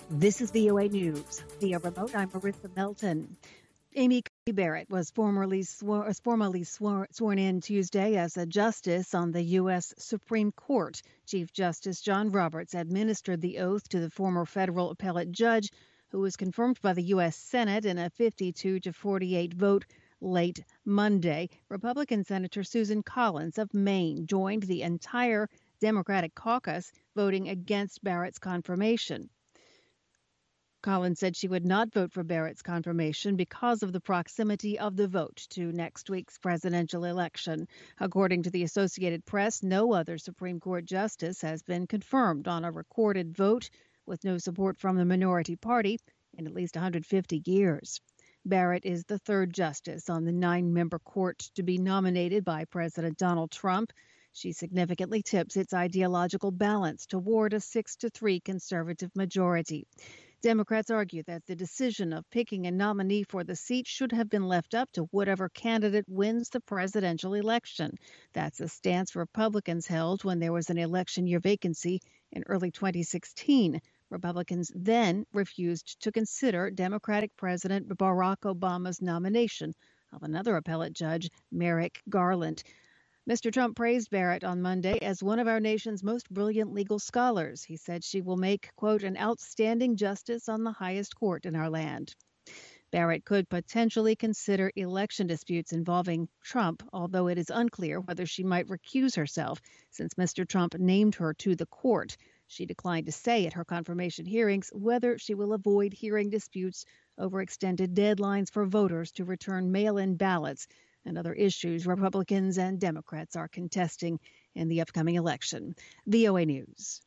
This is VOA News. Via remote, I'm Marissa Melton. Amy Coney Barrett was formally sworn in Tuesday as a justice on the U.S. Supreme Court. Chief Justice John Roberts administered the oath to the former federal appellate judge, who was confirmed by the U.S. Senate in a 52-48 vote late Monday. Republican Senator Susan Collins of Maine joined the entire Democratic caucus voting against Barrett's confirmation. Collins said she would not vote for Barrett's confirmation because of the proximity of the vote to next week's presidential election. According to the Associated Press, no other Supreme Court justice has been confirmed on a recorded vote with no support from the minority party in at least 150 years. Barrett is the third justice on the 9-member court to be nominated by President Donald Trump. She significantly tips its ideological balance toward a 6-3 conservative majority. Democrats argue that the decision of picking a nominee for the seat should have been left up to whatever candidate wins the presidential election. That's a stance Republicans held when there was an election year vacancy in early 2016. Republicans then refused to consider Democratic President Barack Obama's nomination of another appellate judge, Merrick Garland. Mr. Trump praised Barrett on Monday as one of our nation's most brilliant legal scholars. He said she will make, quote, an outstanding justice on the highest court in our land. Barrett could potentially consider election disputes involving Trump, although it is unclear whether she might recuse herself since Mr. Trump named her to the court. She declined to say at her confirmation hearings whether she will avoid hearing disputes over extended deadlines for voters to return mail-in ballots and other issues Republicans and Democrats are contesting in the upcoming election. VOA News.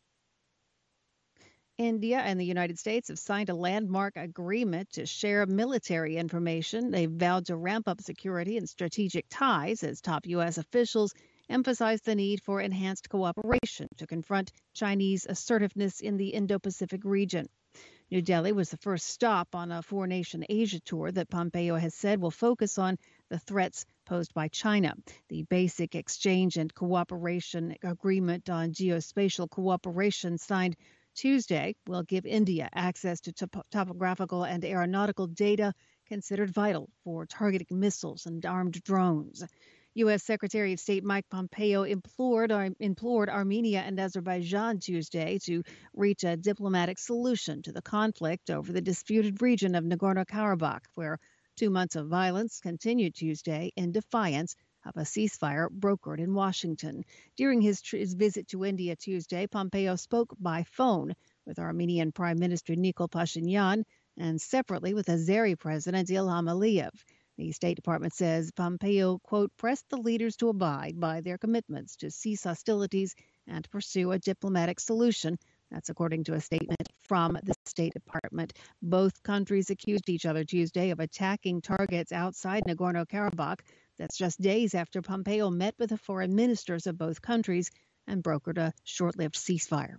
India and the United States have signed a landmark agreement to share military information. They've vowed to ramp up security and strategic ties as top U.S. officials emphasize the need for enhanced cooperation to confront Chinese assertiveness in the Indo-Pacific region. New Delhi was the first stop on a four-nation Asia tour that Pompeo has said will focus on the threats posed by China. The Basic Exchange and Cooperation Agreement on Geospatial Cooperation signed Tuesday will give India access to topographical and aeronautical data considered vital for targeting missiles and armed drones. U.S. Secretary of State Mike Pompeo implored Armenia and Azerbaijan Tuesday to reach a diplomatic solution to the conflict over the disputed region of Nagorno-Karabakh, where 2 months of violence continued Tuesday in defiance of a ceasefire brokered in Washington. During his visit to India Tuesday, Pompeo spoke by phone with Armenian Prime Minister Nikol Pashinyan and separately with Azeri President Ilham Aliyev. The State Department says Pompeo, quote, pressed the leaders to abide by their commitments to cease hostilities and pursue a diplomatic solution. That's according to a statement from the State Department. Both countries accused each other Tuesday of attacking targets outside Nagorno-Karabakh. That's just days after Pompeo met with the foreign ministers of both countries and brokered a short-lived ceasefire.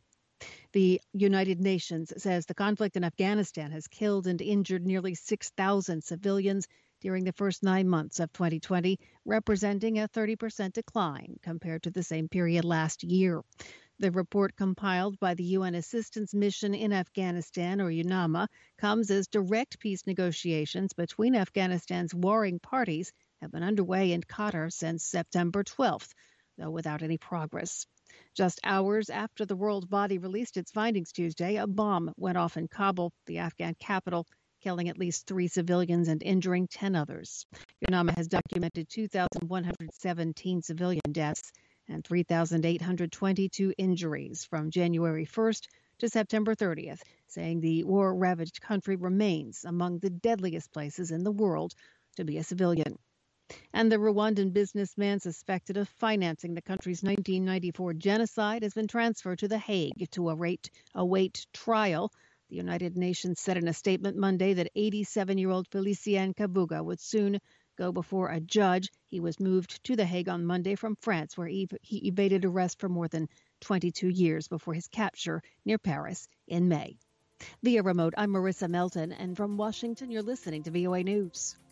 The United Nations says the conflict in Afghanistan has killed and injured nearly 6,000 civilians during the first 9 months of 2020, representing a 30% decline compared to the same period last year. The report compiled by the UN Assistance Mission in Afghanistan, or UNAMA, comes as direct peace negotiations between Afghanistan's warring parties have been underway in Qatar since September 12th, though without any progress. Just hours after the world body released its findings Tuesday, a bomb went off in Kabul, the Afghan capital, killing at least 3 civilians and injuring 10 others. UNAMA has documented 2,117 civilian deaths and 3,822 injuries from January 1st to September 30th, saying the war-ravaged country remains among the deadliest places in the world to be a civilian. And the Rwandan businessman suspected of financing the country's 1994 genocide has been transferred to The Hague to await trial. The United Nations said in a statement Monday that 87-year-old Felicien Kabuga would soon go before a judge. He was moved to The Hague on Monday from France, where he evaded arrest for more than 22 years before his capture near Paris in May. Via remote, I'm Marissa Melton, and from Washington, you're listening to VOA News.